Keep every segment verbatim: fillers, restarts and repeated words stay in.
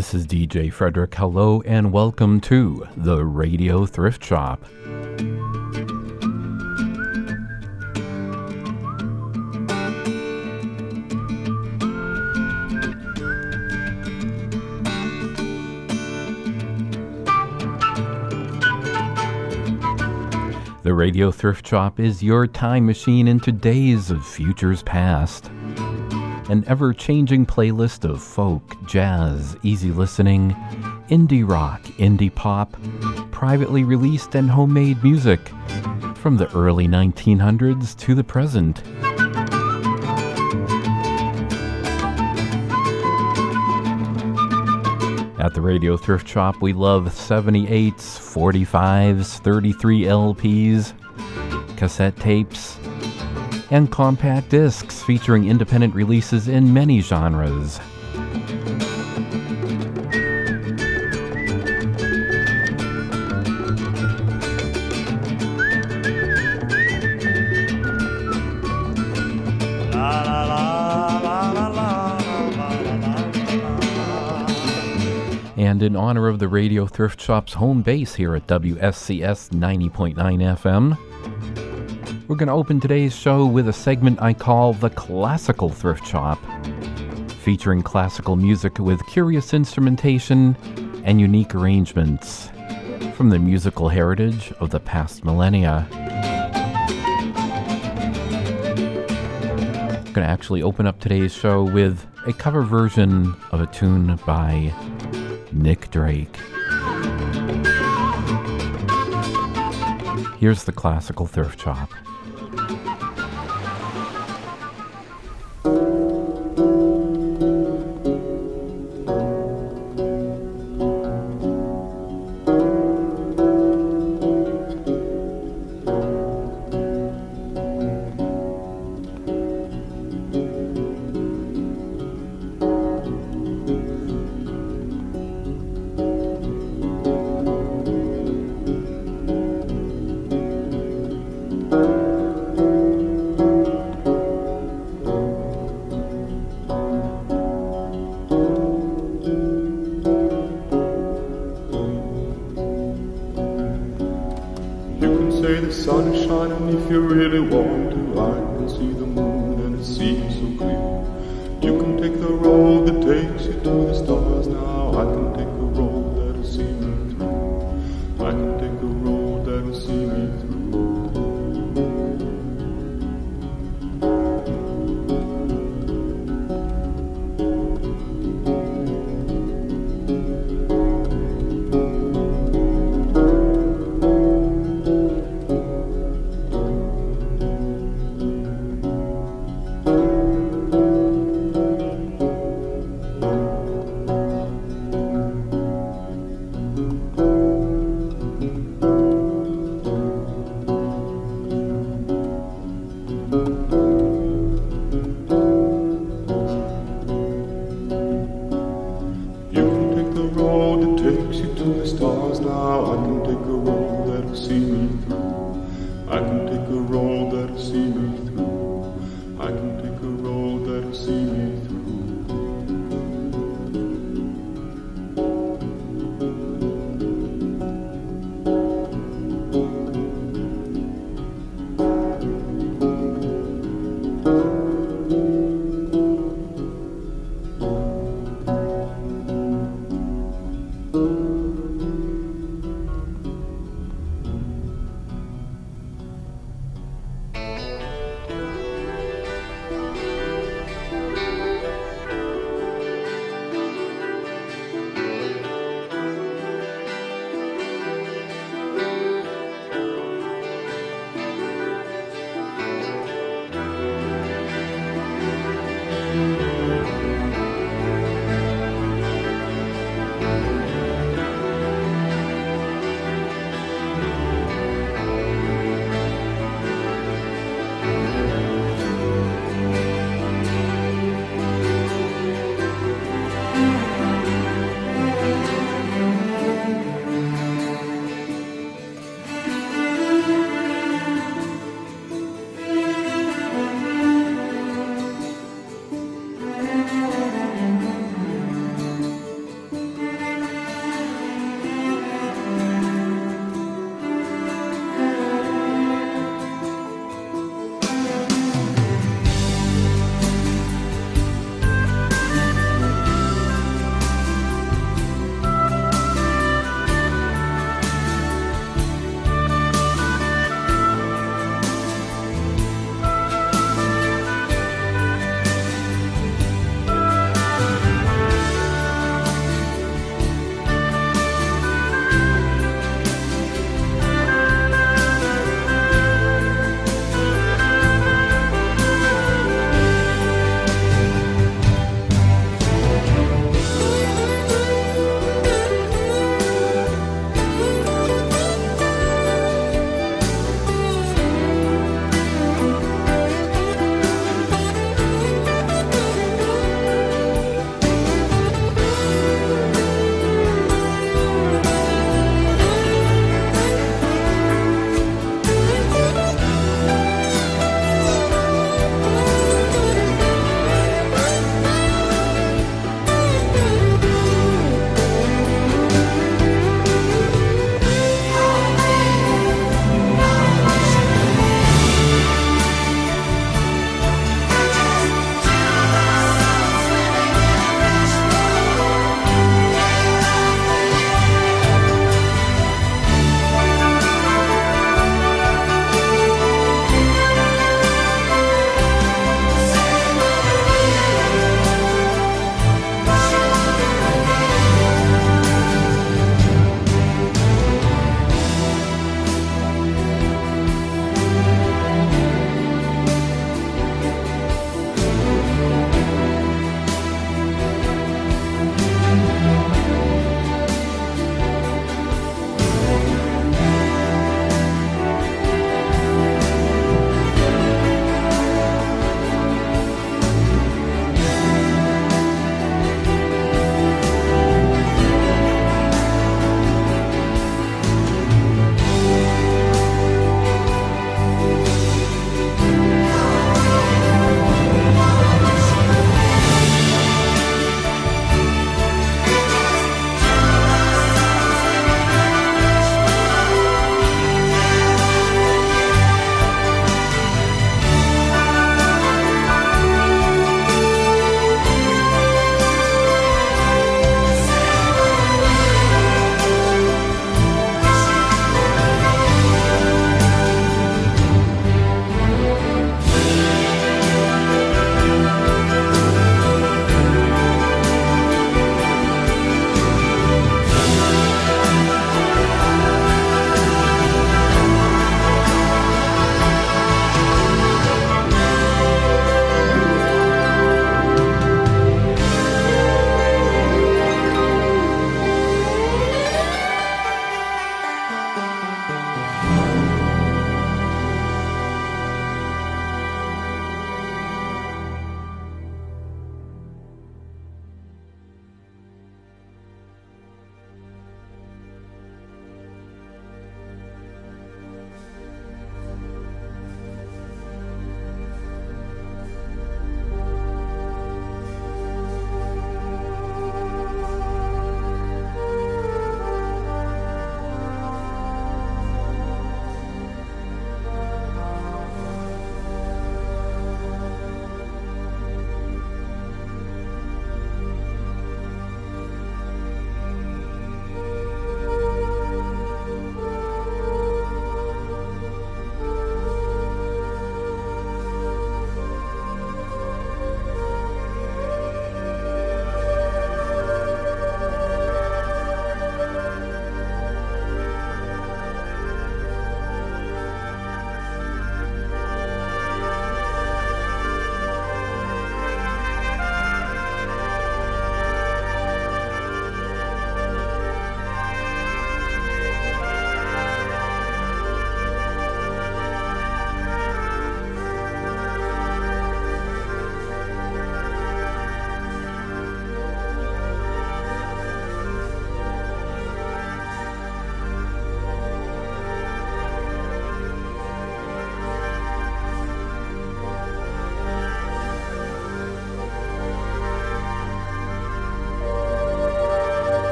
This is D J Frederick. Hello and welcome to the Radio Thrift Shop. The Radio Thrift Shop is your time machine into days of futures past. An ever-changing playlist of folk, jazz, easy listening, indie rock, indie pop, privately released and homemade music from the early nineteen hundreds to the present. At the Radio Thrift Shop, we love seventy-eights, forty-fives, thirty-three L Ps, cassette tapes, and compact discs featuring independent releases in many genres. And in honor of the Radio Thrift Shop's home base here at W S C S ninety point nine F M, we're going to open today's show with a segment I call the Classical Thrift Shop, featuring classical music with curious instrumentation and unique arrangements from the musical heritage of the past millennia. I'm going to actually open up today's show with a cover version of a tune by Nick Drake. Here's the Classical Thrift Shop.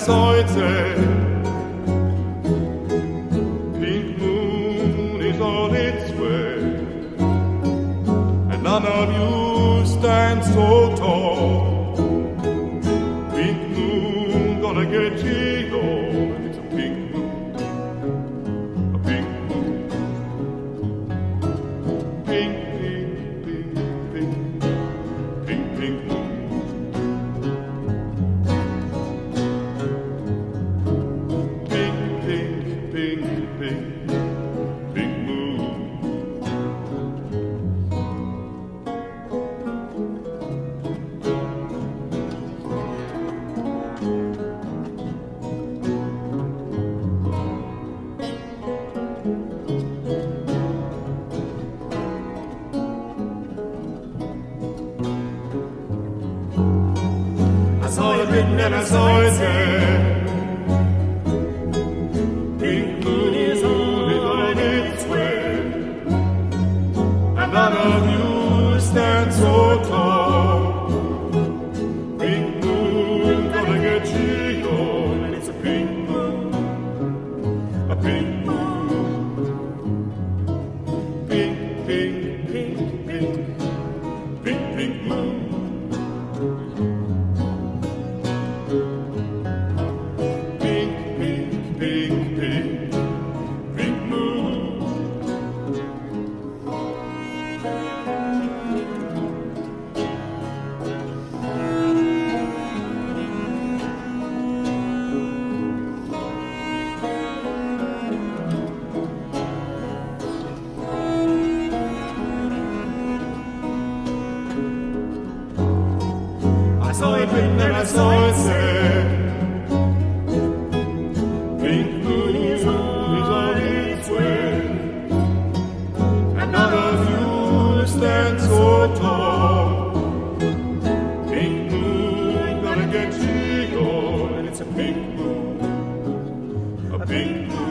as heute. Pink moon is on its way, and none of you stand so tall. Pink moon gonna get you, and it's a pink moon, a pink moon. Pink, pink, pink, pink, pink, pink moon. And I saw it there. Pink moon is on its way, and none of you stand so tall. Pink moon gonna get you, and it's a pink moon, a pink moon. Pink, pink, pink, pink, pink, pink moon. I saw it written and I saw it said, pink moon is on its way, and none of you stand so tall. Pink moon gonna get you, and it's a pink moon, a pink moon.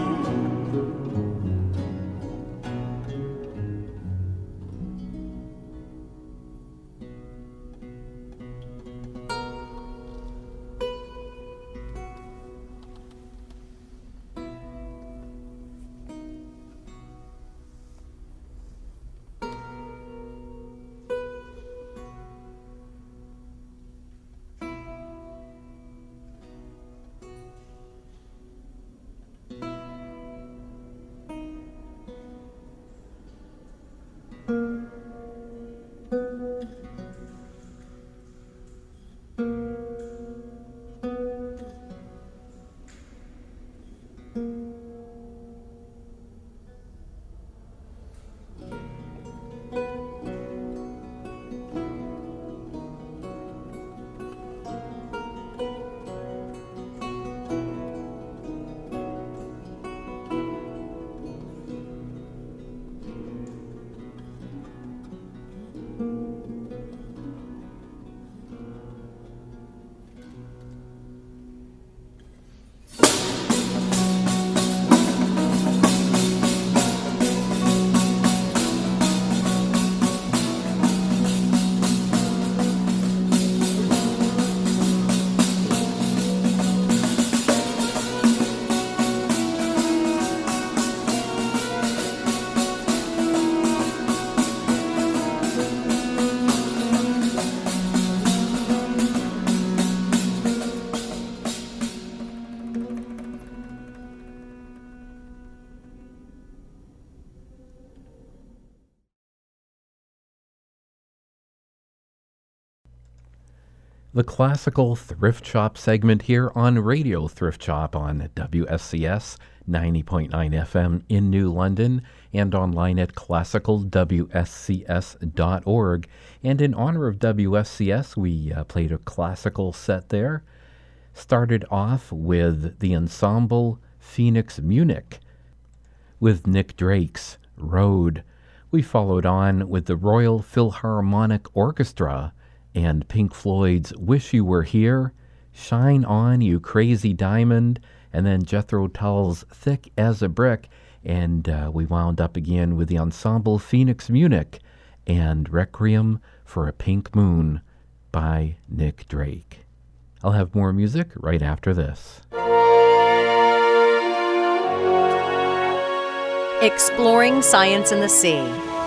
The classical thrift shop segment here on Radio Thrift Shop on W S C S ninety point nine F M in New London and online at classical w s c s dot org. And in honor of W S C S, we uh, played a classical set there. Started off with the ensemble Phoenix Munich with Nick Drake's Road. We followed on with the Royal Philharmonic Orchestra and Pink Floyd's Wish You Were Here, Shine On You Crazy Diamond, and then Jethro Tull's Thick as a Brick. And uh, we wound up again with the ensemble Phoenix Munich and Requiem for a Pink Moon by Nick Drake. I'll have more music right after this. Exploring science in the sea.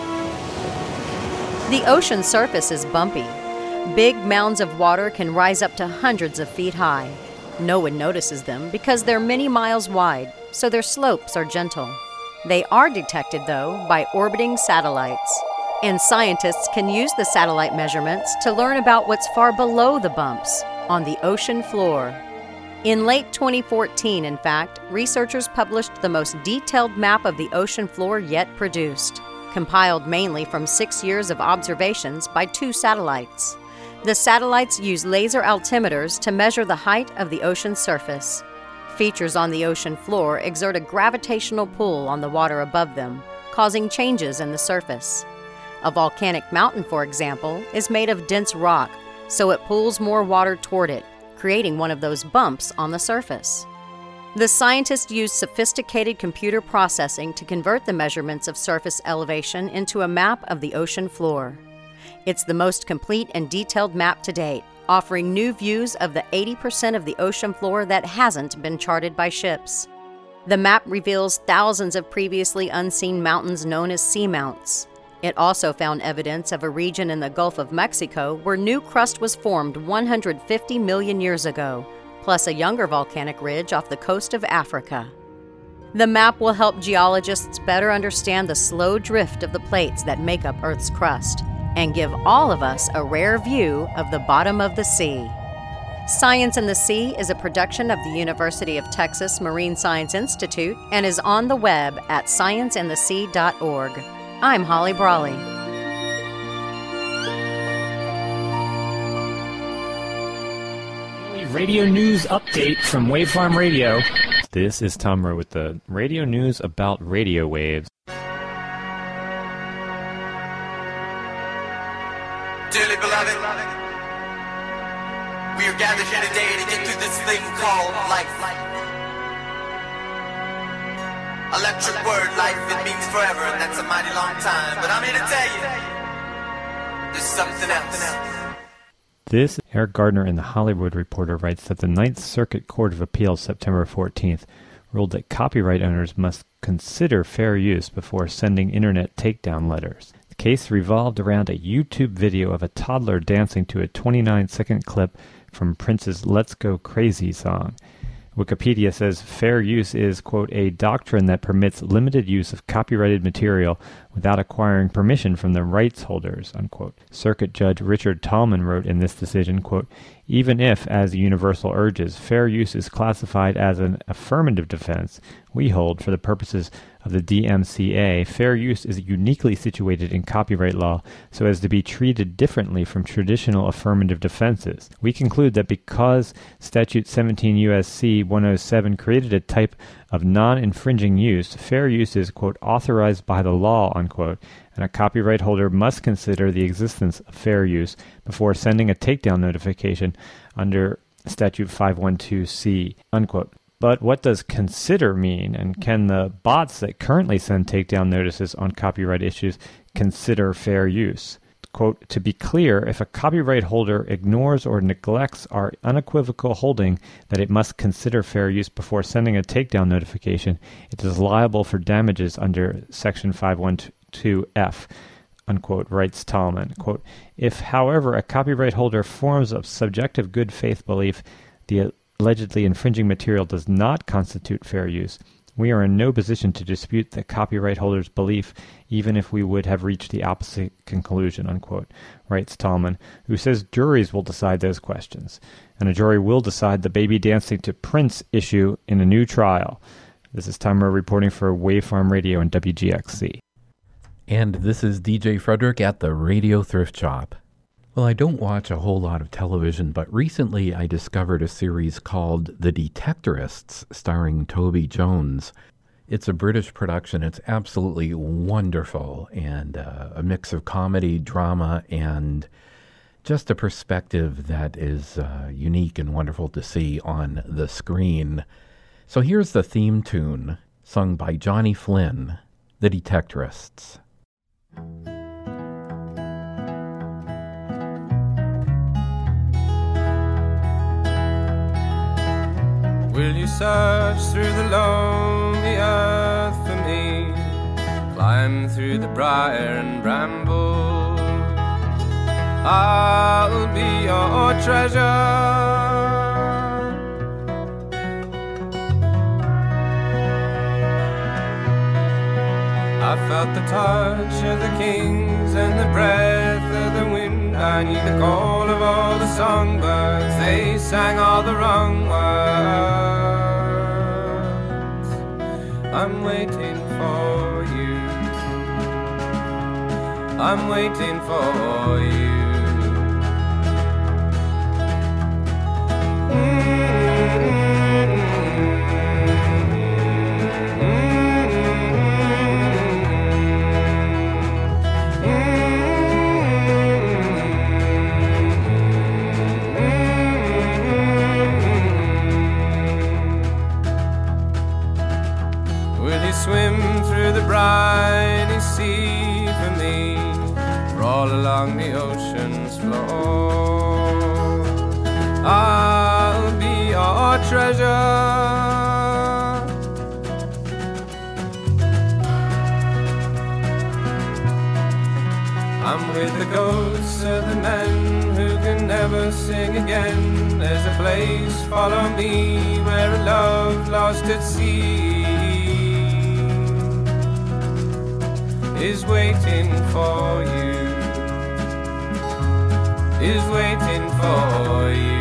The ocean surface is bumpy. Big mounds of water can rise up to hundreds of feet high. No one notices them because they're many miles wide, so their slopes are gentle. They are detected, though, by orbiting satellites. And scientists can use the satellite measurements to learn about what's far below the bumps, on the ocean floor. In late twenty fourteen, in fact, researchers published the most detailed map of the ocean floor yet produced, compiled mainly from six years of observations by two satellites. The satellites use laser altimeters to measure the height of the ocean surface. Features on the ocean floor exert a gravitational pull on the water above them, causing changes in the surface. A volcanic mountain, for example, is made of dense rock, so it pulls more water toward it, creating one of those bumps on the surface. The scientists used sophisticated computer processing to convert the measurements of surface elevation into a map of the ocean floor. It's the most complete and detailed map to date, offering new views of the eighty percent of the ocean floor that hasn't been charted by ships. The map reveals thousands of previously unseen mountains known as seamounts. It also found evidence of a region in the Gulf of Mexico where new crust was formed one hundred fifty million years ago, plus a younger volcanic ridge off the coast of Africa. The map will help geologists better understand the slow drift of the plates that make up Earth's crust, and give all of us a rare view of the bottom of the sea. Science in the Sea is a production of the University of Texas Marine Science Institute and is on the web at science in the sea dot org. I'm Holly Brawley. Radio news update from Wavefarm Radio. This is Tom Rowe with the radio news about radio waves. Dearly beloved, we are gathered here today to get through this thing called life. Electric word, life, it means forever, and that's a mighty long time. But I'm here to tell you, there's something else. This, Eric Gardner in The Hollywood Reporter writes that the Ninth Circuit Court of Appeals September fourteenth ruled that copyright owners must consider fair use before sending internet takedown letters. The case revolved around a YouTube video of a toddler dancing to a twenty-nine second clip from Prince's Let's Go Crazy song. Wikipedia says fair use is, quote, a doctrine that permits limited use of copyrighted material without acquiring permission from the rights holders, unquote. Circuit Judge Richard Tallman wrote in this decision, quote, even if, as Universal urges, fair use is classified as an affirmative defense, we hold, for the purposes of the D M C A, fair use is uniquely situated in copyright law so as to be treated differently from traditional affirmative defenses. We conclude that because Statute seventeen U S C one oh seven created a type of non-infringing use, fair use is, quote, authorized by the law, unquote, and a copyright holder must consider the existence of fair use before sending a takedown notification under Statute five twelve C, unquote. But what does consider mean, and can the bots that currently send takedown notices on copyright issues consider fair use? Quote, to be clear, if a copyright holder ignores or neglects our unequivocal holding that it must consider fair use before sending a takedown notification, it is liable for damages under Section five twelve F, unquote, writes Tallman. Quote, if, however, a copyright holder forms a subjective good faith belief the allegedly infringing material does not constitute fair use, we are in no position to dispute the copyright holder's belief, even if we would have reached the opposite conclusion, unquote, writes Tallman, who says juries will decide those questions, and a jury will decide the baby dancing to Prince issue in a new trial. This is Tom Rowe reporting for Wavefarm Radio and W G X C. And this is D J Frederick at the Radio Thrift Shop. Well, I don't watch a whole lot of television, but recently I discovered a series called The Detectorists, starring Toby Jones. It's a British production. It's absolutely wonderful, and uh, a mix of comedy, drama, and just a perspective that is uh, unique and wonderful to see on the screen. So here's the theme tune, sung by Johnny Flynn, The Detectorists. Will you search through the lonely earth for me? Climb through the briar and bramble. I'll be your treasure. I felt the touch of the kings and the breath of the wind. I knew the call of all the songbirds. They sang all the wrong words. I'm waiting for you. I'm waiting for you. Swim through the briny sea for me, roll along the ocean's floor. I'll be your treasure. I'm with the ghosts of the men who can never sing again. There's a place, follow me, where a love lost at sea is waiting for you, is waiting for you.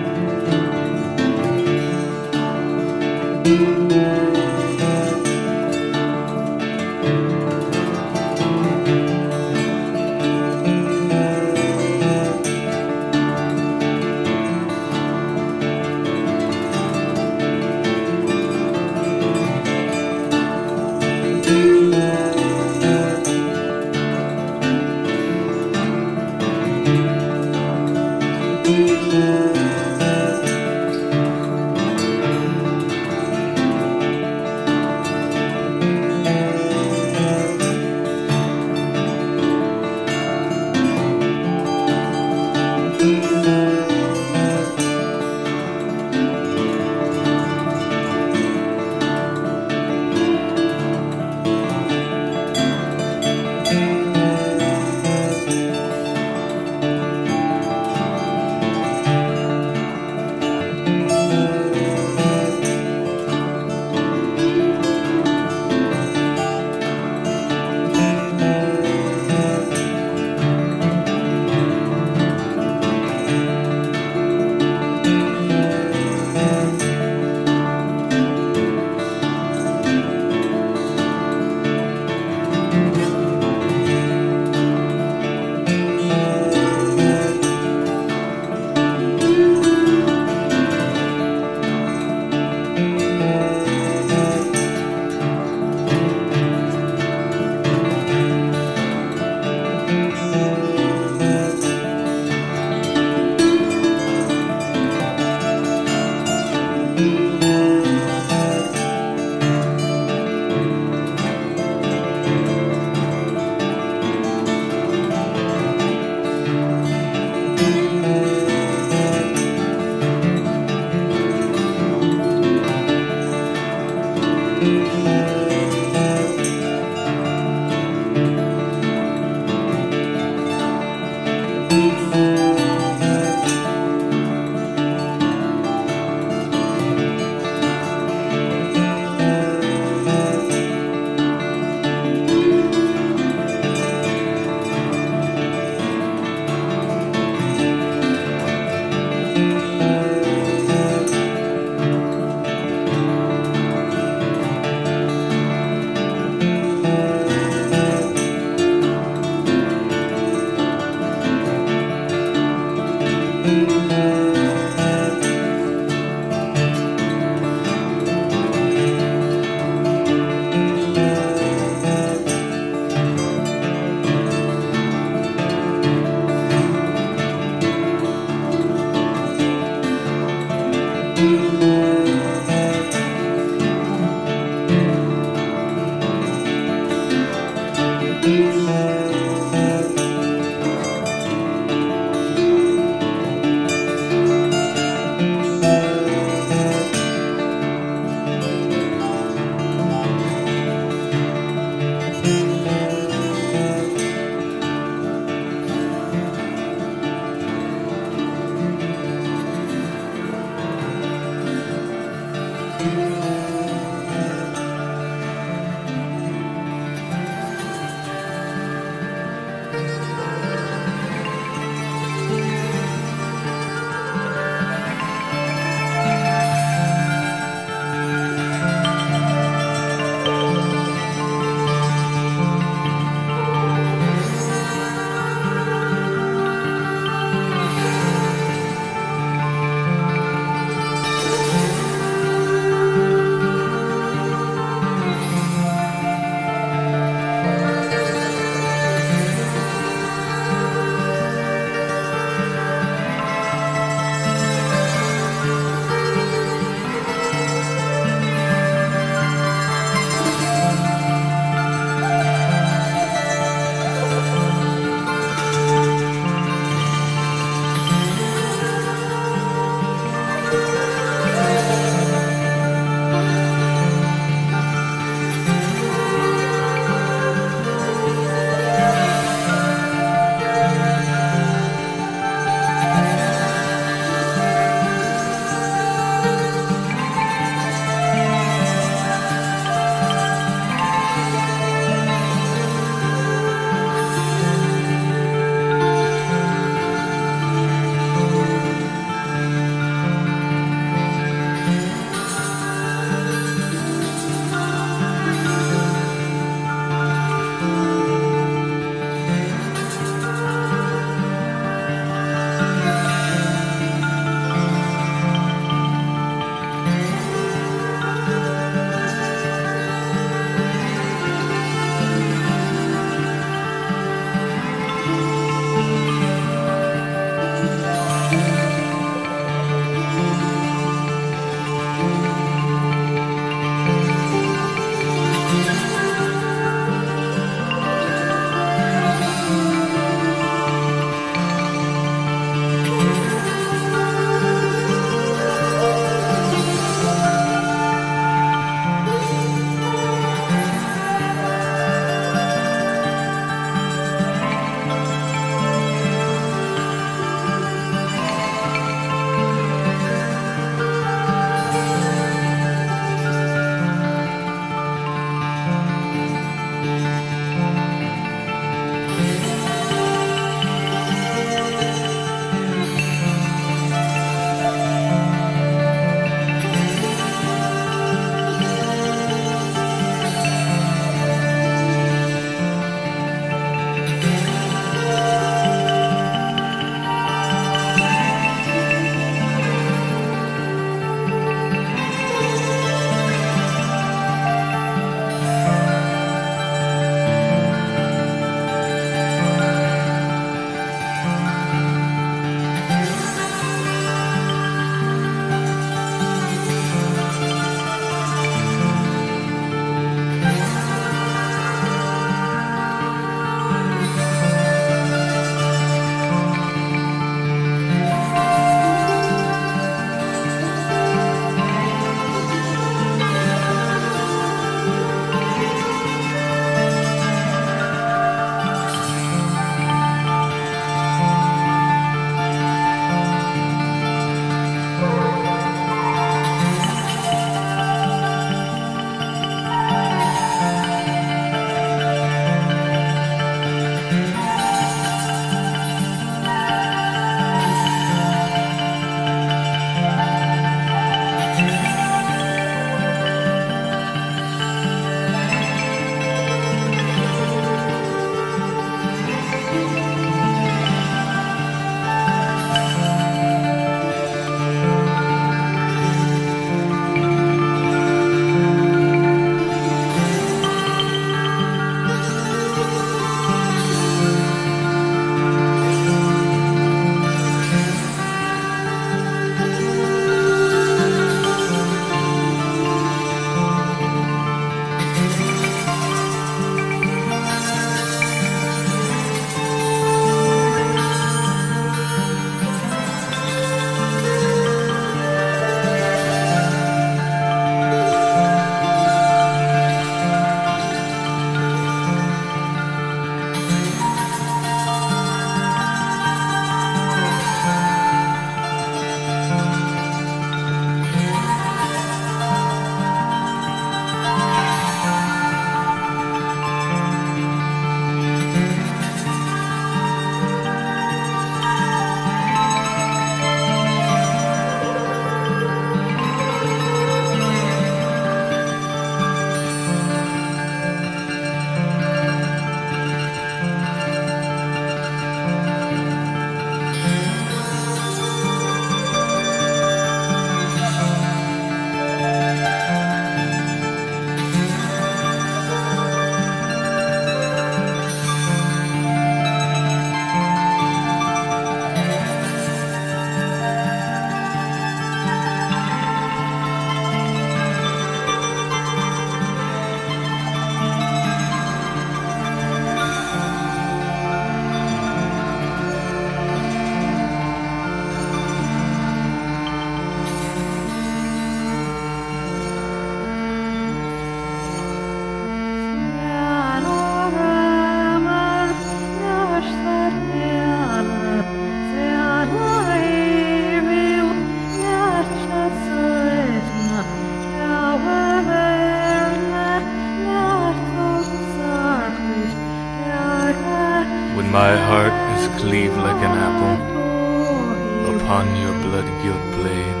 My heart is cleaved like an apple upon your blood-gilt blade.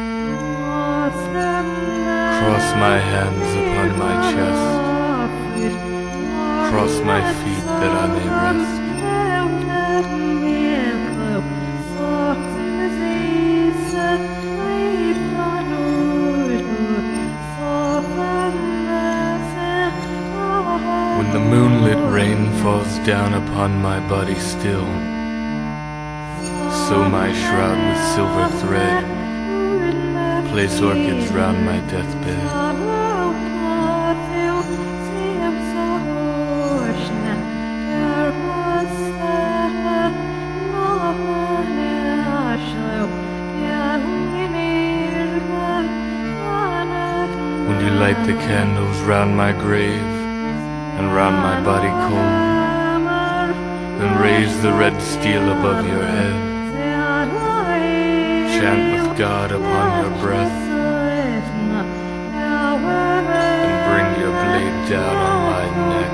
Cross my hands upon my chest. Cross my feet that I may rest. When the moonlit rain falls down upon my body still, sew my shroud with silver thread, place orchids round my deathbed. When you light the candles round my grave and round my body cold, then raise the red steel above your head, chant with God upon your breath, and bring your blade down on my neck.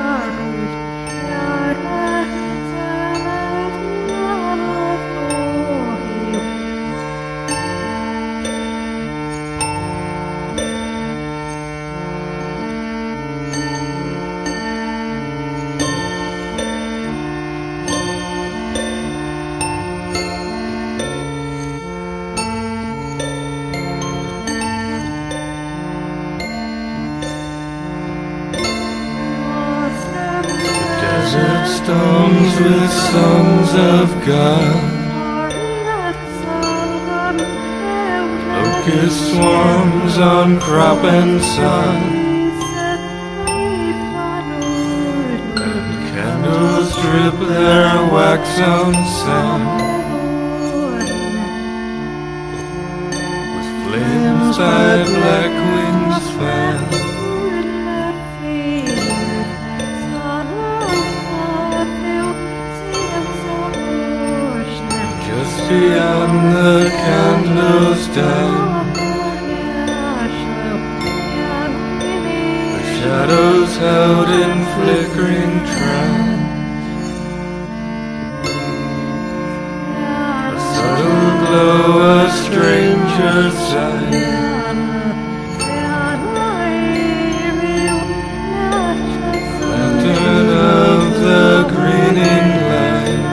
Stones with songs of God, locust swarms on crop and sod, and candles drip their wax on sand, with flames by black wings fan. Beyond the candles down, the shadows held in flickering trance, a subtle glow, a stranger's sight. Lantern of the greening light.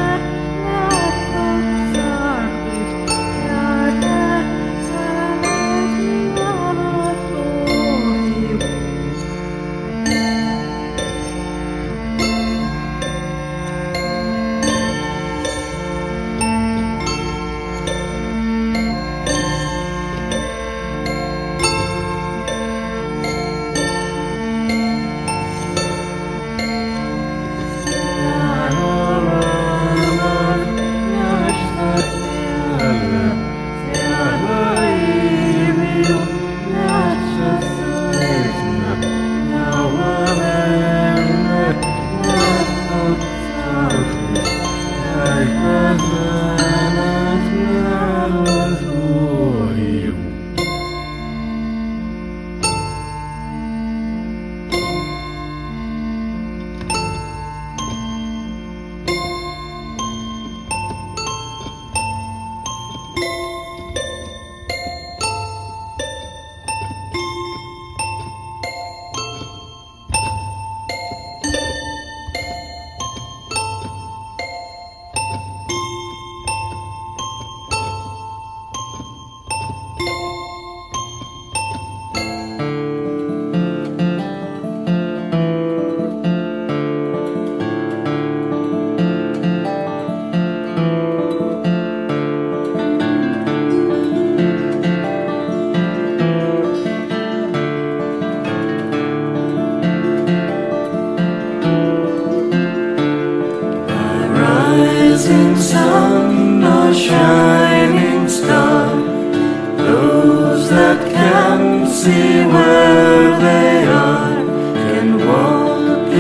see where they are, can walk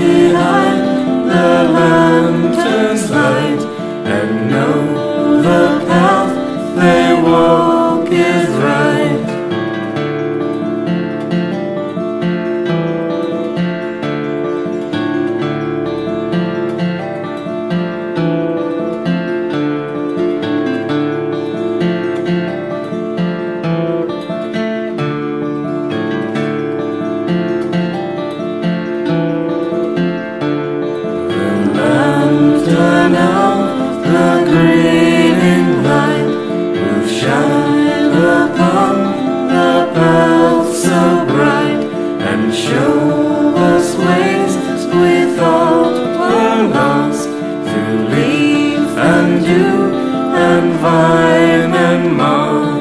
behind the lantern's light, and know the path they walk is right. without her loves, through leaf and dew and vine and moss.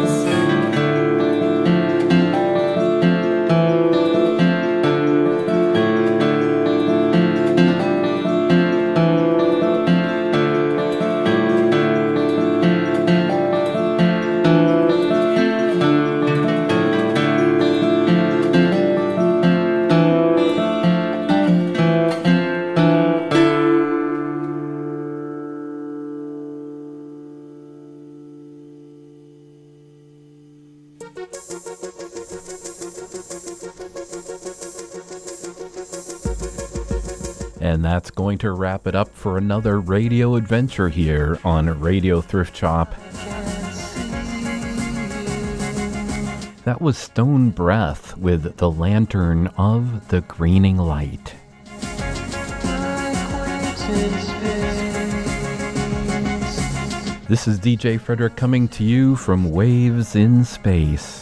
And that's going to wrap it up for another radio adventure here on Radio Thrift Shop. That was Stone Breath with The Lantern of the Greening Light. This is D J Frederick coming to you from Waves in Space.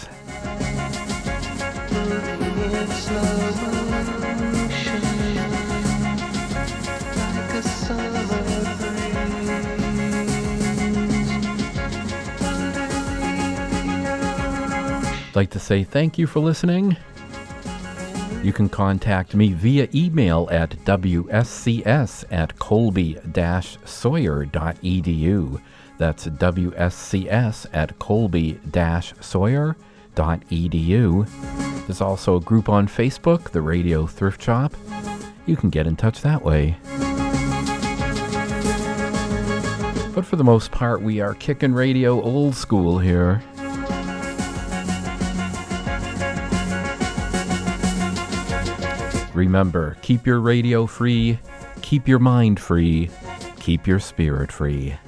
I'd like to say thank you for listening. You can contact me via email at w s c s at colby dash sawyer dot e d u. That's w s c s at colby dash sawyer dot e d u. There's also a group on Facebook, the Radio Thrift Shop. You can get in touch that way. But for the most part, we are kicking radio old school here. Remember, keep your radio free, keep your mind free, keep your spirit free.